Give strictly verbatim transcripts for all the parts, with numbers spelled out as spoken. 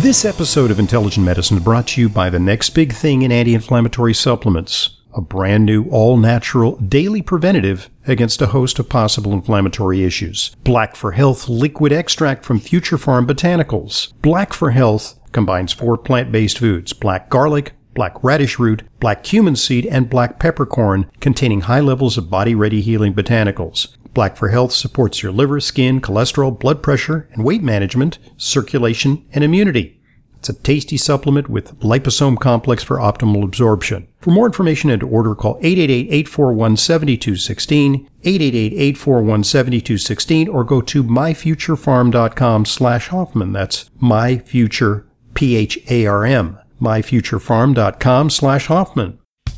This episode of Intelligent Medicine is brought to you by the next big thing in anti-inflammatory supplements, a brand new all-natural daily preventative against a host of possible inflammatory issues. Black for Health liquid extract from Future Farm Botanicals. Black for Health combines four plant-based foods: black garlic, black radish root, black cumin seed, and black peppercorn, containing high levels of body-ready healing botanicals. Black for Health supports your liver, skin, cholesterol, blood pressure, and weight management, circulation, and immunity. It's a tasty supplement with liposome complex for optimal absorption. For more information and to order, call eight eight eight, eight four one, seven two one six, eight eight eight, eight four one, seven two one six, or go to myfuturefarm.com slash Hoffman. That's myfuture, P H A R M, myfuturefarm.com slash Hoffman.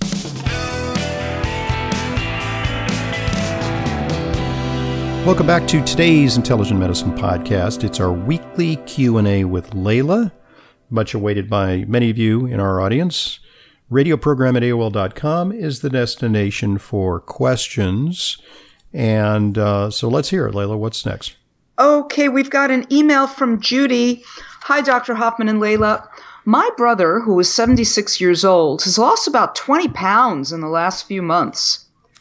Welcome back to today's Intelligent Medicine Podcast. It's our weekly Q and A with Layla, much awaited by many of you in our audience. Radio program at A O L dot com is the destination for questions. And uh, so let's hear it, Layla. What's next? Okay, we've got an email from Judy. Hi, Doctor Hoffman and Layla. My brother, who is seventy-six years old, has lost about twenty pounds in the last few months.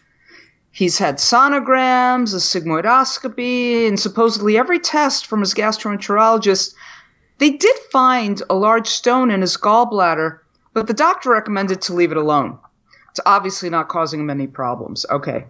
He's had sonograms, a sigmoidoscopy, and supposedly every test from his gastroenterologist. They did find a large stone in his gallbladder, but the doctor recommended to leave it alone. It's obviously not causing him any problems. Okay.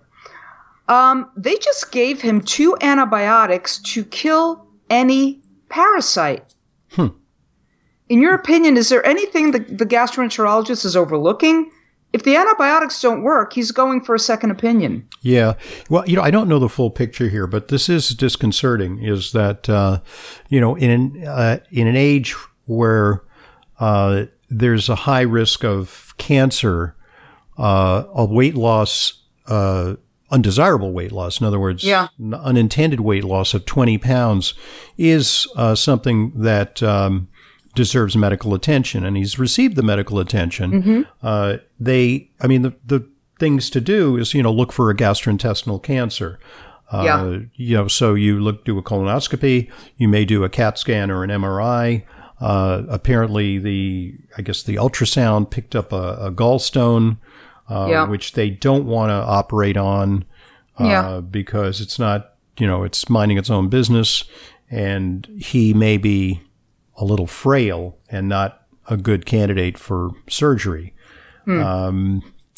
Um, they just gave him two antibiotics to kill any parasite. Hmm. In your opinion, is there anything the, the gastroenterologist is overlooking? If the antibiotics don't work, he's going for a second opinion. Yeah. Well, you know, I don't know the full picture here, but this is disconcerting, is that, uh, you know, in an, uh, in an age where uh, there's a high risk of cancer, uh, a weight loss, uh, undesirable weight loss, in other words, yeah. unintended weight loss of twenty pounds is uh, something that um, deserves medical attention, and he's received the medical attention. Mm-hmm. Uh, they, I mean, the, the things to do is, you know, look for a gastrointestinal cancer. Uh, yeah. You know, so you look, do a colonoscopy, you may do a CAT scan or an M R I. Uh, apparently the, I guess the ultrasound picked up a, a gallstone, uh, yeah. which they don't want to operate on, uh, yeah. because it's not, you know, it's minding its own business, and he may be a little frail and not a good candidate for surgery. Hmm. Um,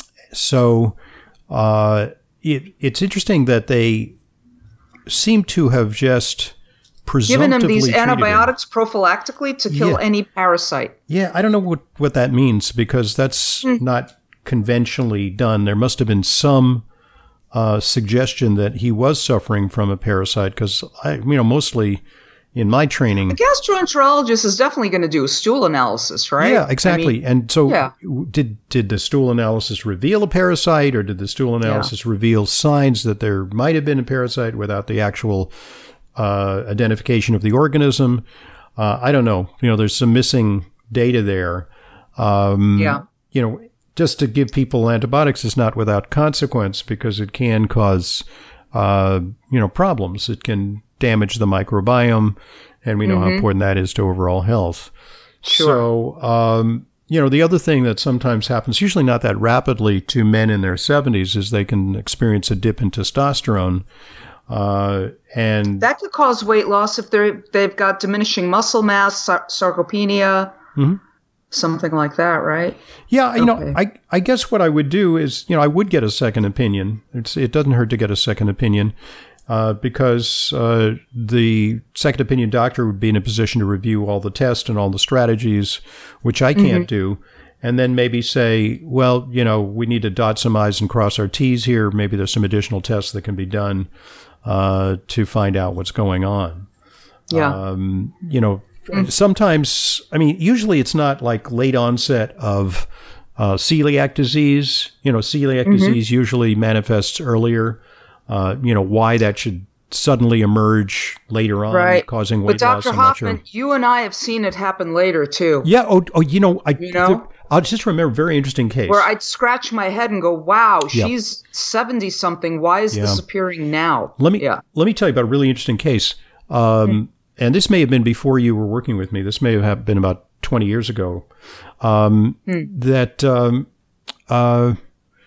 so uh, it, it's interesting that they seem to have just presumptively given him these antibiotics him. prophylactically to kill yeah. any parasite. Yeah, I don't know what, what that means, because that's hmm. not conventionally done. There must have been some uh, suggestion that he was suffering from a parasite, because I, you know, mostly in my training, the gastroenterologist is definitely going to do a stool analysis, right? Yeah, exactly. I mean, and so yeah. did did the stool analysis reveal a parasite, or did the stool analysis yeah. reveal signs that there might have been a parasite without the actual uh, identification of the organism? Uh, I don't know. You know, there's some missing data there. Um, yeah. You know, just to give people antibiotics is not without consequence, because it can cause, uh, you know, problems. It can damage the microbiome, and we know mm-hmm. how important that is to overall health. Sure. So, um, you know, the other thing that sometimes happens, usually not that rapidly, to men in their seventies, is they can experience a dip in testosterone. Uh, and that could cause weight loss if they're, they've got diminishing muscle mass, sar- sarcopenia, mm-hmm. something like that, right? Yeah, you okay. know, I, I guess what I would do is, you know, I would get a second opinion. It's, it doesn't hurt to get a second opinion. Uh, because uh, the second opinion doctor would be in a position to review all the tests and all the strategies, which I can't mm-hmm. do, and then maybe say, well, you know, we need to dot some I's and cross our T's here. Maybe there's some additional tests that can be done uh, to find out what's going on. Yeah. Um, you know, mm-hmm. sometimes, I mean, usually it's not like late onset of uh, celiac disease. You know, celiac mm-hmm. disease usually manifests earlier. Uh, you know, why that should suddenly emerge later on, right. causing weight but Doctor loss. Hoffman, sure. you and I have seen it happen later, too. Yeah. Oh, oh you know, I, you know? The, I'll just remember a very interesting case. Where I'd scratch my head and go, wow, yeah. she's seventy-something. Why is yeah. this appearing now? Let me yeah. let me tell you about a really interesting case. Um, mm. and this may have been before you were working with me. This may have been about twenty years ago. Um, mm. That um, uh,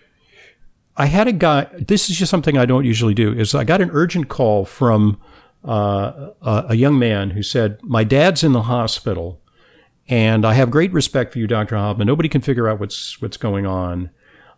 I had a guy. This is just something I don't usually do. Is I got an urgent call from uh, a, a young man who said, "My dad's in the hospital, and I have great respect for you, Doctor Hoffman. Nobody can figure out what's what's going on.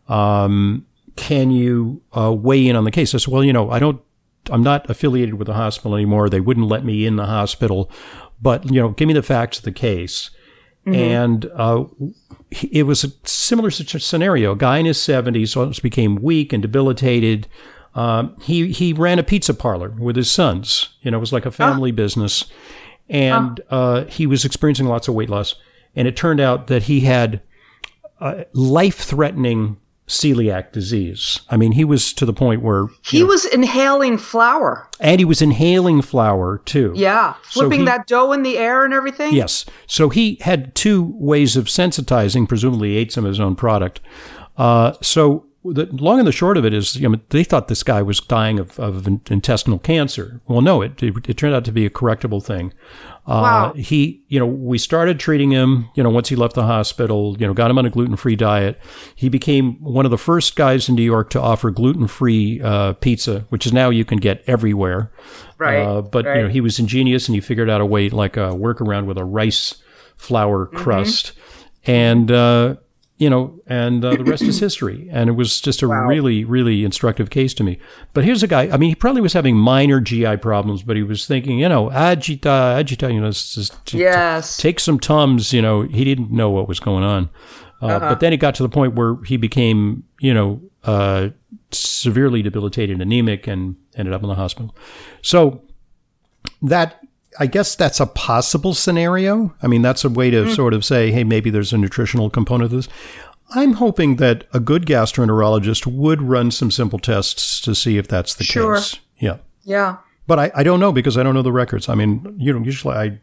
Um, can you uh, weigh in on the case?" I said, "Well, you know, I don't. I'm not affiliated with the hospital anymore. They wouldn't let me in the hospital, but you know, give me the facts of the case." Mm-hmm. And uh, it was a similar scenario. A guy in his seventies became weak and debilitated. Um, he he ran a pizza parlor with his sons. You know, it was like a family oh. business, and oh. uh, he was experiencing lots of weight loss. And it turned out that he had uh, life-threatening celiac disease. I mean, he was to the point where he know, was inhaling flour, and he was inhaling flour too. Yeah, flipping so he, that dough in the air and everything. Yes, so he had two ways of sensitizing. Presumably, he ate some of his own product. Uh, so the long and the short of it is, you know, they thought this guy was dying of, of intestinal cancer. Well, no, it, it it turned out to be a correctable thing. Uh, wow. He, you know, we started treating him, you know, once he left the hospital, you know, got him on a gluten-free diet. He became one of the first guys in New York to offer gluten-free uh, pizza, which is now you can get everywhere. Right. Uh, but, right. you know, he was ingenious and he figured out a way, like a workaround with a rice flour crust. Mm-hmm. And, uh, you know, and uh, the rest is history. And it was just a wow. really, really instructive case to me. But here's a guy, I mean, he probably was having minor G I problems, but he was thinking, you know, agita, agita, you know, just, yes. t- take some Tums, you know, he didn't know what was going on. Uh, uh-huh. But then it got to the point where he became, you know, uh, severely debilitated, anemic, and ended up in the hospital. So that... I guess that's a possible scenario. I mean, that's a way to mm. sort of say, hey, maybe there's a nutritional component to this. I'm hoping that a good gastroenterologist would run some simple tests to see if that's the sure. case. Yeah. Yeah. But I, I don't know because I don't know the records. I mean, you know, usually I,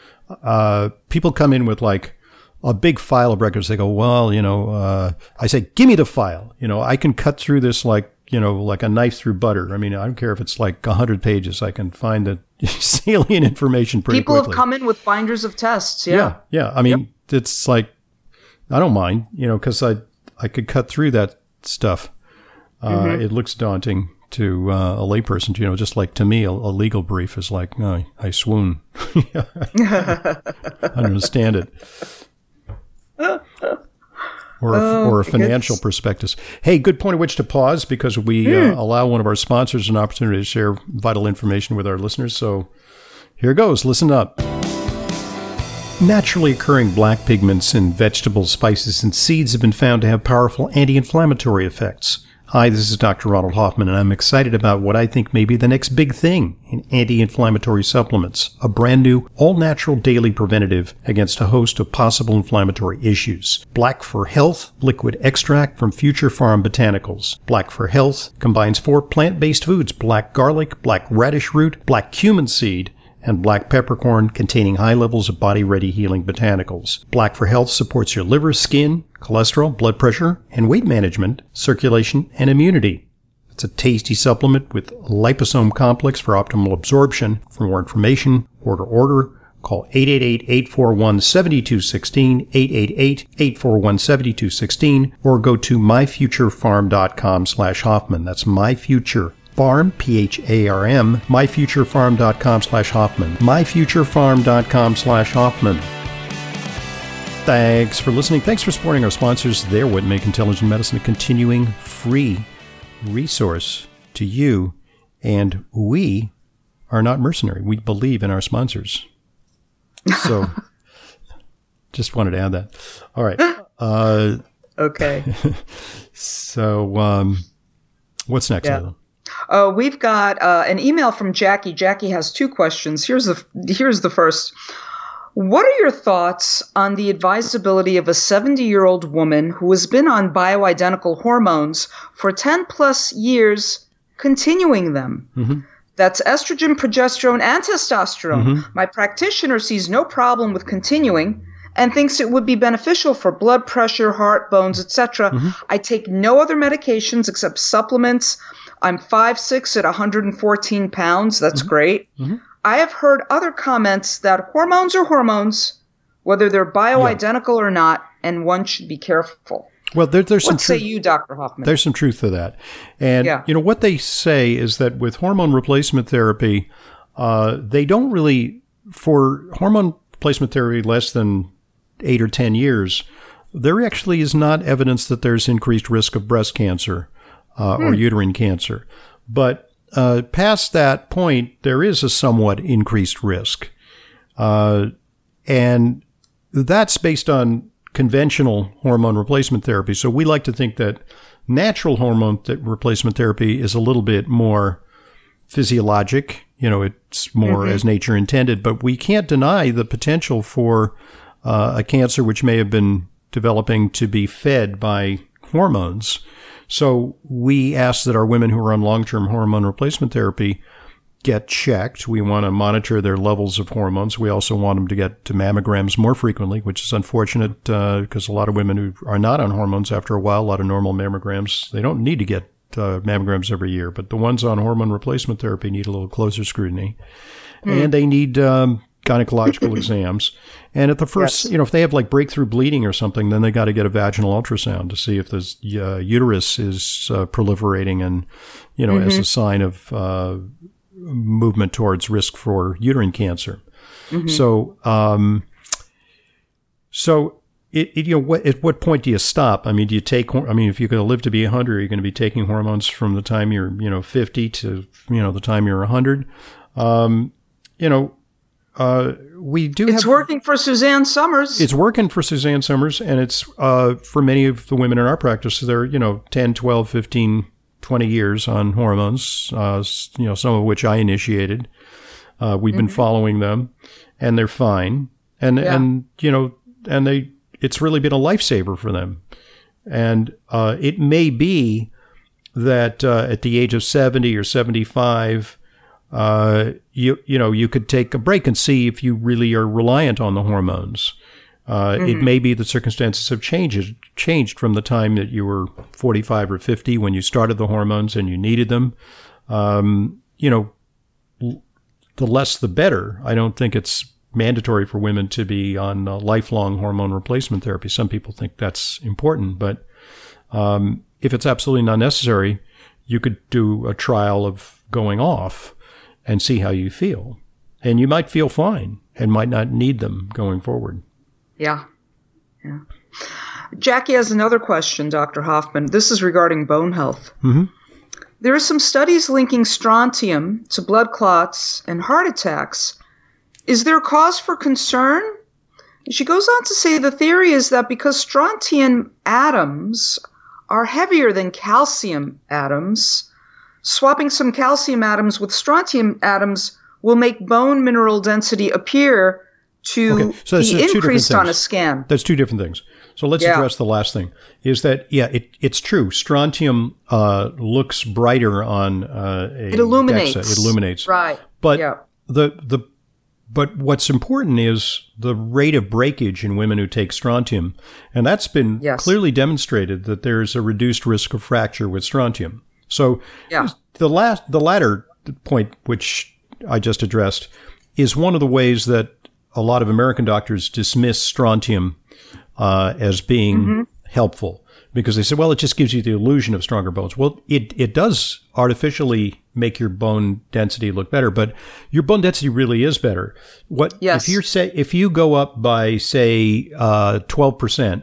uh, people come in with like a big file of records. They go, well, you know, uh, I say, give me the file. You know, I can cut through this like, you know, like a knife through butter. I mean, I don't care if it's like one hundred pages. I can find the salient information pretty People quickly. People have come in with binders of tests. Yeah. Yeah. Yeah. I mean, yep. It's like, I don't mind, you know, because I, I could cut through that stuff. Uh, mm-hmm. It looks daunting to uh, a layperson. You know, just like to me, a, a legal brief is like, no, I, I swoon. I understand it. Or a, oh, or a financial prospectus. Hey, good point at which to pause because we mm. uh, allow one of our sponsors an opportunity to share vital information with our listeners. So here goes. Listen up. Naturally occurring black pigments in vegetables, spices, and seeds have been found to have powerful anti-inflammatory effects. Hi, this is Doctor Ronald Hoffman, and I'm excited about what I think may be the next big thing in anti-inflammatory supplements, a brand new, all-natural daily preventative against a host of possible inflammatory issues. Black for Health liquid extract from Future Farm Botanicals. Black for Health combines four plant-based foods, black garlic, black radish root, black cumin seed, and black peppercorn containing high levels of body-ready healing botanicals. Black for Health supports your liver, skin, cholesterol, blood pressure, and weight management, circulation, and immunity. It's a tasty supplement with liposome complex for optimal absorption. For more information, order order. Call eight eight eight, eight four one, seven two one six, eight eight eight, eight four one, seven two one six, or go to myfuturefarm.com slash Hoffman. That's myfuture. Farm, P H A R M, myfuturefarm.com slash Hoffman. myfuturefarm.com slash Hoffman. Thanks for listening. Thanks for supporting our sponsors. They're what make Intelligent Medicine a continuing free resource to you. And we are not mercenary. We believe in our sponsors. So just wanted to add that. All right. Uh, okay. So um, what's next, yeah. Layla? Uh, we've got uh, an email from Jackie. Jackie has two questions. Here's the here's the first. What are your thoughts on the advisability of a seventy-year-old woman who has been on bioidentical hormones for ten plus years, continuing them? Mm-hmm. That's estrogen, progesterone, and testosterone. Mm-hmm. My practitioner sees no problem with continuing and thinks it would be beneficial for blood pressure, heart, bones, et cetera. Mm-hmm. I take no other medications except supplements. I'm five foot six at one hundred fourteen pounds. That's mm-hmm. great. Mm-hmm. I have heard other comments that hormones are hormones, whether they're bioidentical yeah. or not, and one should be careful. Well, there, there's what some say tr- you, Doctor Hoffman? There's some truth to that. And, yeah. you know, what they say is that with hormone replacement therapy, uh, they don't really, for hormone replacement therapy less than eight or ten years, there actually is not evidence that there's increased risk of breast cancer uh, hmm. or uterine cancer. But uh, past that point, there is a somewhat increased risk. Uh, and that's based on conventional hormone replacement therapy. So we like to think that natural hormone th- replacement therapy is a little bit more physiologic. You know, it's more mm-hmm. as nature intended, but we can't deny the potential for uh, a cancer which may have been developing to be fed by hormones. So we ask that our women who are on long-term hormone replacement therapy get checked. We want to monitor their levels of hormones. We also want them to get to mammograms more frequently, which is unfortunate because uh, a lot of women who are not on hormones after a while, a lot of normal mammograms, they don't need to get uh, mammograms every year. But the ones on hormone replacement therapy need a little closer scrutiny. Mm. And they need um, gynecological exams. And at the first, yes. you know, if they have like breakthrough bleeding or something, then they got to get a vaginal ultrasound to see if the uh, uterus is uh, proliferating and, you know, mm-hmm. as a sign of uh, movement towards risk for uterine cancer. Mm-hmm. So, um, so it, it, you know, what, at what point do you stop? I mean, do you take, I mean, if you're going to live to be a hundred, are you going to be taking hormones from the time you're, you know, fifty to, you know, the time you're a hundred? Um, you know, uh, we do It's have, working for Suzanne Summers. It's working for Suzanne Summers, and it's, uh, for many of the women in our practice, they're, you know, ten, twelve, fifteen, twenty years on hormones, uh, you know, some of which I initiated. Uh, we've mm-hmm. been following them, and they're fine. And, yeah. and, you know, and they, it's really been a lifesaver for them. And, uh, it may be that, uh, at the age of seventy or seventy-five, uh, you, you know, you could take a break and see if you really are reliant on the hormones. Uh, mm-hmm. It may be that circumstances have changed, changed from the time that you were forty-five or fifty when you started the hormones and you needed them. Um, you know, l- the less the better. I don't think it's mandatory for women to be on uh, lifelong hormone replacement therapy. Some people think that's important, but um, if it's absolutely not necessary, you could do a trial of going off and see how you feel. And you might feel fine and might not need them going forward. Yeah. Yeah. Jackie has another question, Doctor Hoffman. This is regarding bone health. Mm-hmm. There are some studies linking strontium to blood clots and heart attacks. Is there cause for concern? She goes on to say the theory is that because strontium atoms are heavier than calcium atoms, swapping some calcium atoms with strontium atoms will make bone mineral density appear to okay. so be increased on a scan. That's two different things. So let's yeah. address the last thing. Is that, yeah, it, it's true. Strontium uh, looks brighter on uh, a It illuminates. DEXA. It illuminates. Right. But yeah. the the but what's important is the rate of breakage in women who take strontium. And that's been yes. clearly demonstrated that there's a reduced risk of fracture with strontium. So yeah. the last the latter point, which I just addressed, is one of the ways that a lot of American doctors dismiss strontium uh, as being mm-hmm. helpful because they say, well, it just gives you the illusion of stronger bones. Well, it, it does artificially make your bone density look better, but your bone density really is better. What yes. if you say if you go up by say uh, twelve percent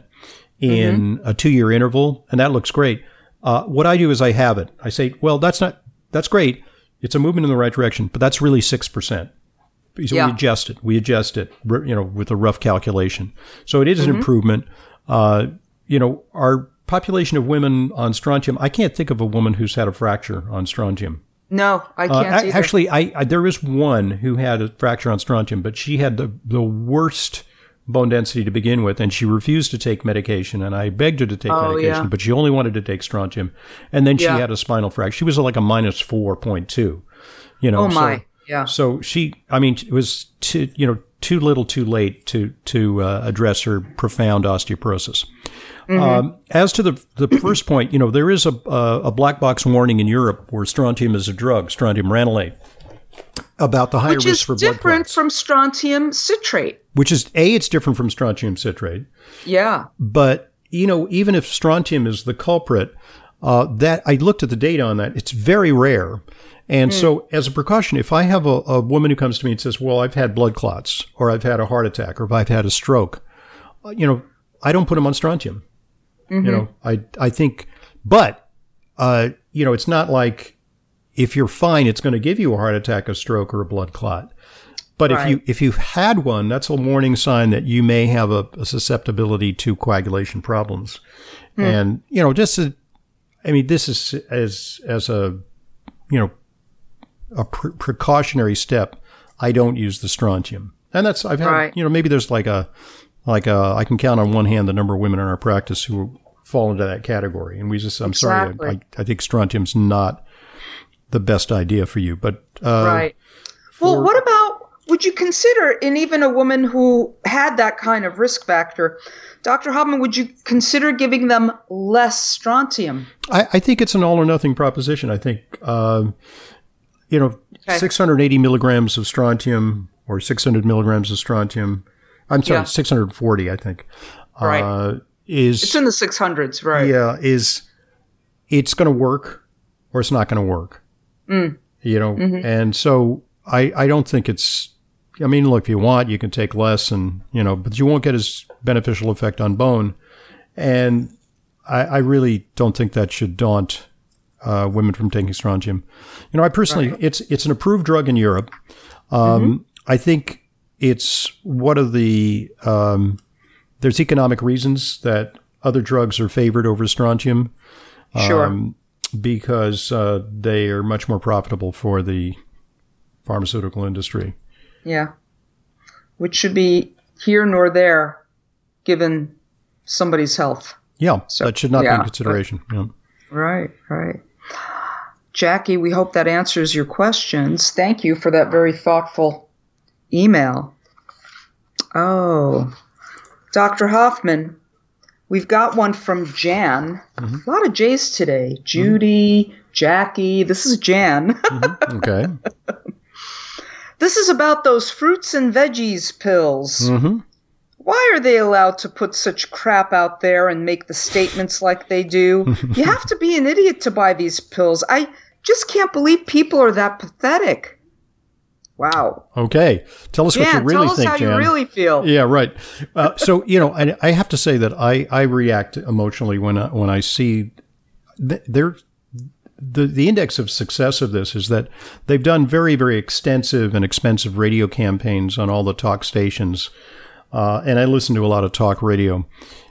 in mm-hmm. a two-year interval, and that looks great. Uh, what I do is I have it. I say, well, that's not that's great. It's a movement in the right direction, but that's really six percent. So yeah. we adjust it. We adjust it, you know, with a rough calculation. So it is an mm-hmm. improvement. Uh, you know, our population of women on strontium, I can't think of a woman who's had a fracture on strontium. No, I can't uh, either. Actually, I, I there is one who had a fracture on strontium, but she had the, the worst bone density to begin with, and she refused to take medication, and I begged her to take oh, medication, yeah. but she only wanted to take strontium. And then she yeah. had a spinal fracture. She was like a minus four point two. You know, oh, my. So, Yeah. So she, I mean, it was too, you know, too little, too late to to uh, address her profound osteoporosis. Mm-hmm. Um, as to the the first point, you know, there is a, a a black box warning in Europe where strontium is a drug, strontium ranelate, about the higher Which risk for is blood different clots. from strontium citrate. Which is, A, it's different from strontium citrate. Yeah. But, you know, even if strontium is the culprit, uh, that I looked at the data on that. It's very rare. And mm. so as a precaution, if I have a, a woman who comes to me and says, well, I've had blood clots, or I've had a heart attack, or I've had a stroke, uh, you know, I don't put them on strontium. Mm-hmm. You know, I, I think, but, uh, you know, it's not like if you're fine, it's going to give you a heart attack, a stroke, or a blood clot. But right. if you if you've had one, that's a warning sign that you may have a, a susceptibility to coagulation problems. Hmm. And you know, just a, I mean, this is as as a you know a pre- precautionary step. I don't use the strontium, and that's I've had right. you know maybe there's like a like a I can count on one hand the number of women in our practice who fall into that category, and we just I'm exactly. sorry I, I think strontium's not the best idea for you, but uh, right. Well, for, what about? Would you consider, in even a woman who had that kind of risk factor, Doctor Hoffman, would you consider giving them less strontium? I, I think it's an all or nothing proposition. I think, uh, you know, okay. six hundred eighty milligrams of strontium or six hundred milligrams of strontium, I'm sorry, yeah. six hundred forty, I think, right. uh, is... It's in the six hundreds, right. Yeah, is, it's going to work or it's not going to work, mm. you know, mm-hmm. and so I, I don't think it's, I mean, look, if you want, you can take less and, you know, but you won't get as beneficial effect on bone. And I, I really don't think that should daunt uh, women from taking strontium. You know, I personally, right. it's it's an approved drug in Europe. Um, mm-hmm. I think it's one of the, um, there's economic reasons that other drugs are favored over strontium. Sure. Um, because uh, they are much more profitable for the pharmaceutical industry. Yeah, which should be here nor there, given somebody's health. Yeah, so, that should not yeah, be in consideration. But, yeah. Right, right. Jackie, we hope that answers your questions. Thank you for that very thoughtful email. Oh, Doctor Hoffman, we've got one from Jan. Mm-hmm. A lot of J's today. Judy, mm-hmm. Jackie. This is Jan. mm-hmm. Okay. This is about those fruits and veggies pills. Mm-hmm. Why are they allowed to put such crap out there and make the statements like they do? You have to be an idiot to buy these pills. I just can't believe people are that pathetic. Wow. Okay. Tell us Jan, what you really tell us think, how Jan. you really feel. Yeah, right. Uh, so, you know, I, I have to say that I, I react emotionally when I, when I see th- there. The the index of success of this is that they've done very, very extensive and expensive radio campaigns on all the talk stations. Uh, and I listen to a lot of talk radio.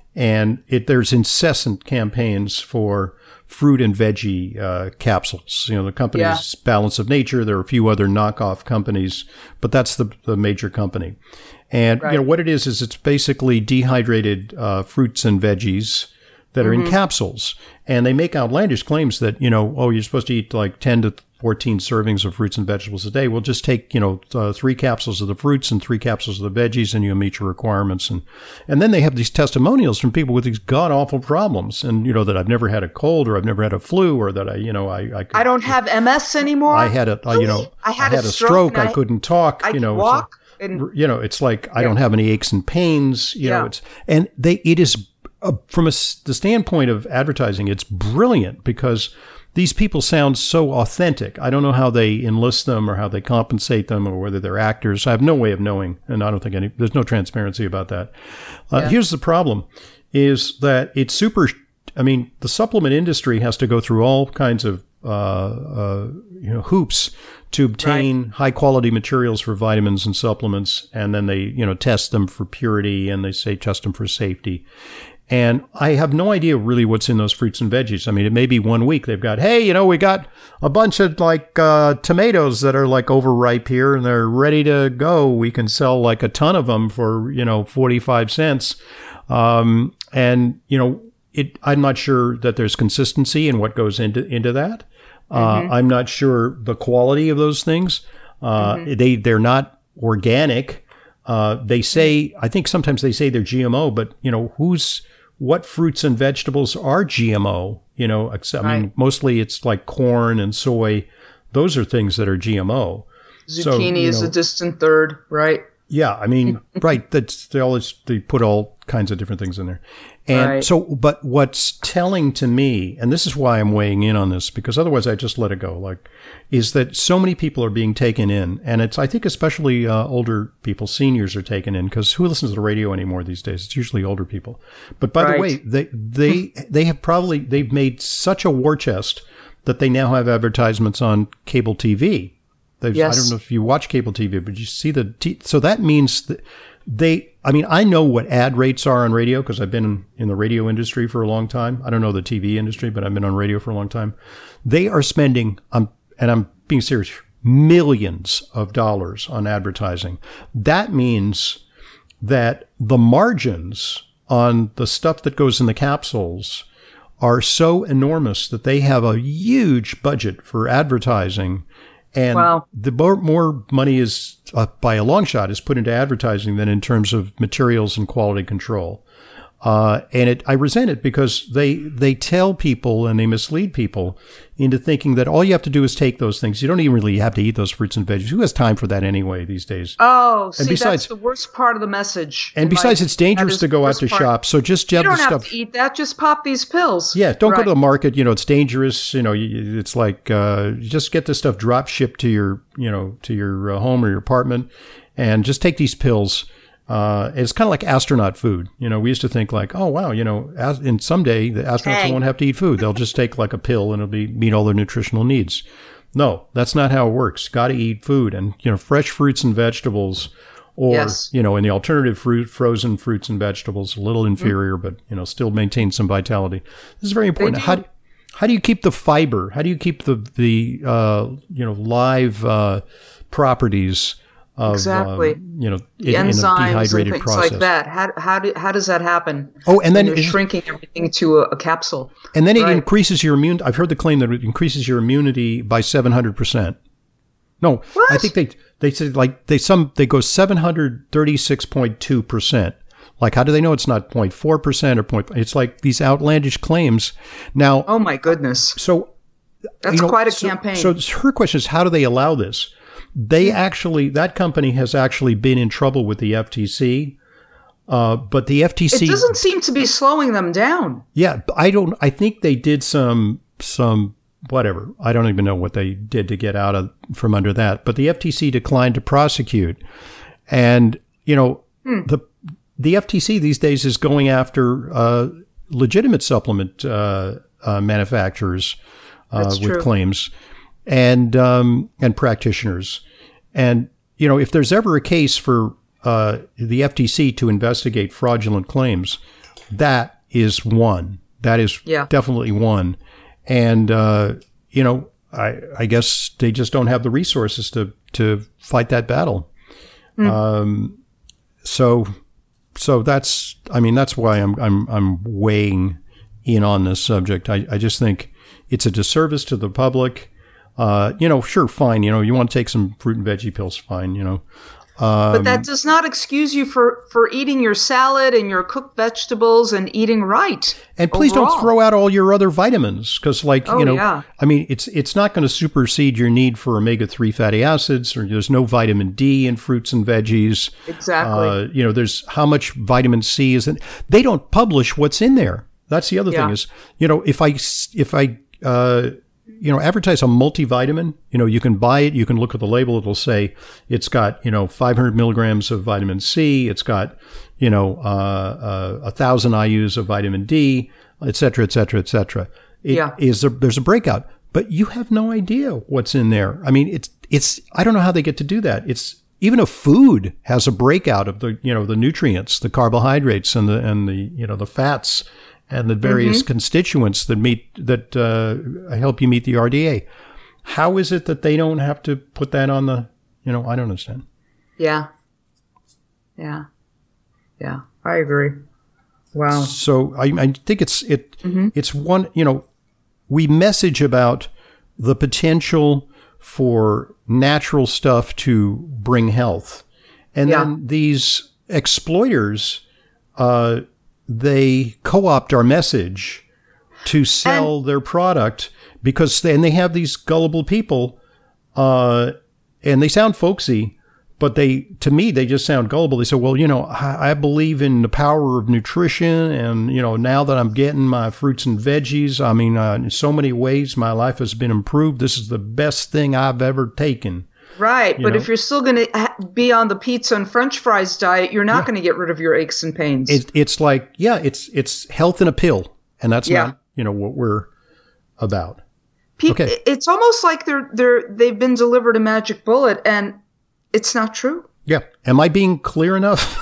And it there's incessant campaigns for fruit and veggie uh, capsules. You know, the company yeah. is Balance of Nature. There are a few other knockoff companies, but that's the, the major company. And, right. you know, what it is, is it's basically dehydrated uh, fruits and veggies that are mm-hmm. in capsules. And they make outlandish claims that, you know, oh, you're supposed to eat like ten to fourteen servings of fruits and vegetables a day. Well, just take, you know, uh, three capsules of the fruits and three capsules of the veggies and you'll meet your requirements. And and then they have these testimonials from people with these god-awful problems. And, you know, that I've never had a cold or I've never had a flu or that I, you know, I... I, could, I don't have M S anymore. I had a, uh, you know, I had, I had a a stroke. I, I couldn't talk. I you know, walk. So, and, you know, it's like I yeah. don't have any aches and pains. You yeah. know, it's and they it is... Uh, from a, the standpoint of advertising, it's brilliant because these people sound so authentic. I don't know how they enlist them or how they compensate them or whether they're actors. I have no way of knowing, and I don't think any. There's no transparency about that. Uh, yeah. Here's the problem: is that it's super. I mean, the supplement industry has to go through all kinds of uh, uh, you know hoops to obtain right. high quality materials for vitamins and supplements, and then they you know test them for purity and they say test them for safety. And I have no idea really what's in those fruits and veggies. I mean, it may be one week they've got, hey, you know, we got a bunch of like uh, tomatoes that are like overripe here and they're ready to go. We can sell like a ton of them for, you know, forty-five cents. Um, and, you know, it, I'm not sure that there's consistency in what goes into, into that. Uh, mm-hmm. I'm not sure the quality of those things. Uh, mm-hmm. they, they're not organic. Uh, they say, I think sometimes they say they're G M O, but, you know, who's, what fruits and vegetables are G M O? You know, except, I mean, right. mostly it's like corn and soy. Those are things that are G M O. Zucchini so, is know, a distant third, right? Yeah, I mean, right. That's they always they put all kinds of different things in there, and right. so. But what's telling to me, and this is why I'm weighing in on this, because otherwise I just let it go. Like, is that so many people are being taken in, and it's I think especially uh, older people, seniors are taken in, because who listens to the radio anymore these days? It's usually older people. But by right. the way, they they they have probably they've made such a war chest that they now have advertisements on cable T V. Yes. I don't know if you watch cable T V, but you see the t- so that means that they. I mean, I know what ad rates are on radio because I've been in, in the radio industry for a long time. I don't know the T V industry, but I've been on radio for a long time. They are spending, um, and I'm being serious, millions of dollars on advertising. That means that the margins on the stuff that goes in the capsules are so enormous that they have a huge budget for advertising. And wow. the more, more money is, uh, by a long shot, is put into advertising than in terms of materials and quality control. Uh, and it, I resent it because they, they tell people and they mislead people into thinking that all you have to do is take those things. You don't even really have to eat those fruits and veggies. Who has time for that anyway these days? Oh, and see, besides, that's the worst part of the message. And besides, it's dangerous to go out to part. shop. So just you have don't the have stuff. to eat that. Just pop these pills. Yeah, don't right. go to the market. You know, it's dangerous. You know, it's like uh, you just get this stuff drop shipped to your, you know, to your uh, home or your apartment, and just take these pills. Uh, it's kind of like astronaut food. You know, we used to think like, oh, wow, you know, as, in someday the astronauts Dang. won't have to eat food. They'll just take like a pill and it'll be meet all their nutritional needs. No, that's not how it works. Got to eat food and, you know, fresh fruits and vegetables or, yes. you know, in the alternative fruit, frozen fruits and vegetables, a little inferior, mm. but, you know, still maintain some vitality. This is very important. How do, how do you keep the fiber? How do you keep the, the uh, you know, live uh, properties Of, exactly. Um, you know, the in, enzymes in a dehydrated and things process. like that. How how do, how does that happen? Oh, and then you're shrinking everything to a, a capsule. And then it right. increases your immune. I've heard the claim that it increases your immunity by seven hundred percent. No, what? I think they they said like they some they go seven hundred thirty-six point two percent. Like, how do they know it's not zero point four percent or point? It's like these outlandish claims. Now, oh my goodness. So that's you know, quite a so, campaign. So her question is, how do they allow this? They actually, that company has actually been in trouble with the F T C, uh, but the F T C... It doesn't seem to be slowing them down. Yeah, I don't, I think they did some, some, whatever. I don't even know what they did to get out of, from under that, but the F T C declined to prosecute. And, you know, hmm. the, the F T C these days is going after, uh, legitimate supplement, uh, uh manufacturers, uh, with true. claims. And um, and practitioners, and you know, if there's ever a case for uh, the F T C to investigate fraudulent claims, that is one. That is yeah. definitely one. And uh, you know, I I guess they just don't have the resources to to fight that battle. Mm. Um, so so that's I mean that's why I'm I'm I'm weighing in on this subject. I I just think it's a disservice to the public. Uh, you know, sure, fine. You know, you want to take some fruit and veggie pills, fine, you know. Um, but that does not excuse you for, for eating your salad and your cooked vegetables and eating right. And please overall. Don't throw out all your other vitamins because, like, oh, you know, yeah. I mean, it's it's not going to supersede your need for omega three fatty acids, or there's no vitamin D in fruits and veggies. Exactly. Uh, you know, there's how much vitamin C is in. They don't publish what's in there. That's the other yeah. thing is, you know, if I, if I, uh, you know, advertise a multivitamin, you know, you can buy it, you can look at the label, it'll say it's got, you know, five hundred milligrams of vitamin C, it's got, you know, uh, uh, a thousand I U's of vitamin D, et cetera, et cetera, et cetera. It yeah. is a, there's a breakout, but you have no idea what's in there. I mean, it's, it's, I don't know how they get to do that. It's, even a food has a breakout of the, you know, the nutrients, the carbohydrates and the, and the, you know, the fats and the various mm-hmm. constituents that meet that uh, help you meet the R D A. How is it that they don't have to put that on the? You know, I don't understand. Yeah, yeah, yeah. I agree. Wow. So I, I think it's it. Mm-hmm. It's one. You know, we message about the potential for natural stuff to bring health, and yeah. then these exploiters. Uh, They co-opt our message to sell and, their product because then they have these gullible people, uh, and they sound folksy, but they, to me, they just sound gullible. They say, well, you know, I, I believe in the power of nutrition. And, you know, now that I'm getting my fruits and veggies, I mean, uh, in so many ways, my life has been improved. This is the best thing I've ever taken. Right. You but know? if you're still going to ha- be on the pizza and French fries diet, you're not Yeah. going to get rid of your aches and pains. It, it's like, yeah, it's, it's health in a pill. And that's Yeah. not, you know, what we're about. People, Okay. It's almost like they're they're they've been delivered a magic bullet, and it's not true. Yeah. Am I being clear enough?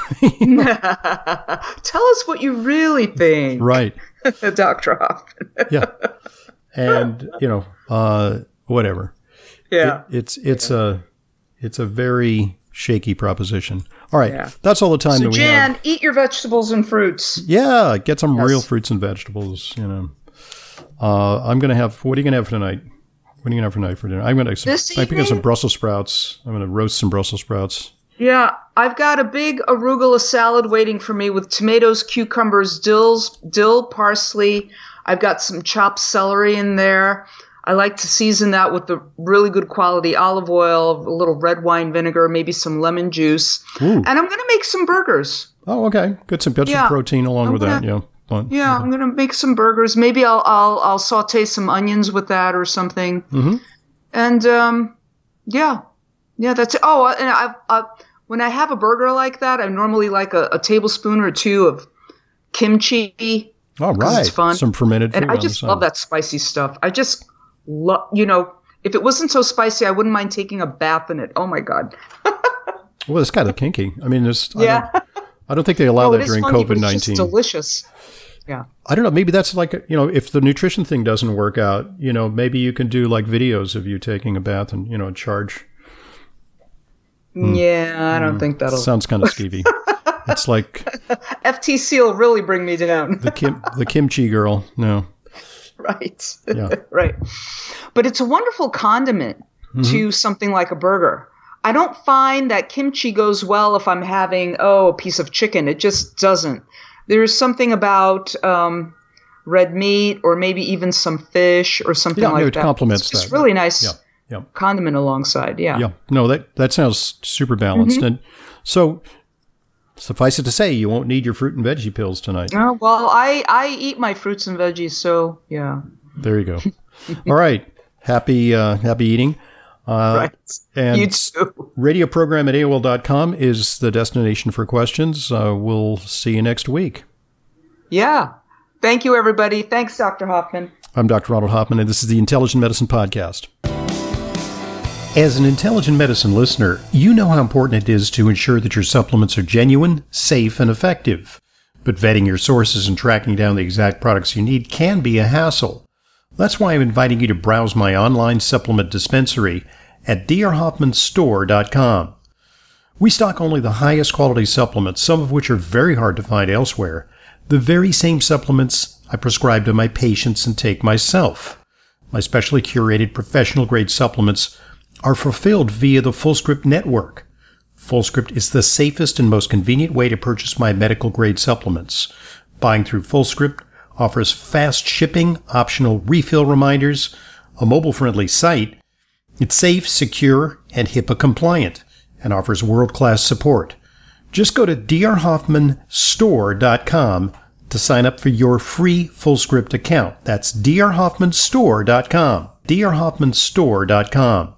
Tell us what you really think, Right. Doctor Hoffman. Yeah. And, you know, uh, whatever. Yeah. It, it's it's a it's a very shaky proposition. All right. Yeah. That's all the time So, that we Jan, have. eat your vegetables and fruits. Yeah, get some Yes. real fruits and vegetables, you know. Uh, I'm going to have, what are you going to have for tonight? What are you going to have for tonight for dinner? I'm going to, This I pick up some evening? Brussels sprouts. I'm going to roast some Brussels sprouts. Yeah, I've got a big arugula salad waiting for me with tomatoes, cucumbers, dills, dill, parsley. I've got some chopped celery in there. I like to season that with the really good quality olive oil, a little red wine vinegar, maybe some lemon juice. Ooh. And I'm going to make some burgers. Oh, okay. Good some, good some Yeah. protein along I'm with gonna- that. Yeah. Fun. Yeah, I'm going to make some burgers. Maybe I'll I'll I'll saute some onions with that or something. Mm-hmm. And um, yeah, yeah, that's it. Oh, and I, I when I have a burger like that, I normally like a, a tablespoon or two of kimchi. All 'cause right. it's fun. Some fermented food And I on the just side. love that spicy stuff. I just love, you know, if it wasn't so spicy, I wouldn't mind taking a bath in it. Oh my God. Well, it's kind of kinky. I mean, there's, I Yeah. don't, I don't think they allow Oh, it that is during funky, but COVID it's just nineteen. delicious. Yeah. I don't know. Maybe that's like, a, you know, if the nutrition thing doesn't work out, you know, maybe you can do like videos of you taking a bath and, you know, charge. Yeah, I don't think that'll. Sounds kind of skeevy. It's like F T C will really bring me down. the kim, the kimchi girl. No. Right. Yeah. Right. But it's a wonderful condiment Mm-hmm. to something like a burger. I don't find that kimchi goes well if I'm having, oh, a piece of chicken. It just doesn't. There's something about um, red meat or maybe even some fish or something Yeah, like no, it that. complements it's just that. really nice Yeah. Yeah. condiment alongside. Yeah. Yeah. No, that, that sounds super balanced. Mm-hmm. And so suffice it to say, you won't need your fruit and veggie pills tonight. Oh, well, I, I eat my fruits and veggies, so yeah. There you go. All right. Happy, uh, happy eating. Uh, Right. And You too. radio program at A O L dot com is the destination for questions. Uh, we'll see you next week. Yeah. Thank you, everybody. Thanks, Doctor Hoffman. I'm Doctor Ronald Hoffman, and this is the Intelligent Medicine Podcast. As an Intelligent Medicine listener, you know how important it is to ensure that your supplements are genuine, safe, and effective. But vetting your sources and tracking down the exact products you need can be a hassle. That's why I'm inviting you to browse my online supplement dispensary at d r hoffman store dot com. We stock only the highest quality supplements, some of which are very hard to find elsewhere. The very same supplements I prescribe to my patients and take myself. My specially curated professional-grade supplements are fulfilled via the FullScript network. FullScript is the safest and most convenient way to purchase my medical-grade supplements. Buying through FullScript offers fast shipping, optional refill reminders, a mobile-friendly site. It's safe, secure, and HIPAA compliant, and offers world-class support. Just go to d r hoffman store dot com to sign up for your free FullScript account. That's d r hoffman store dot com. d r hoffman store dot com.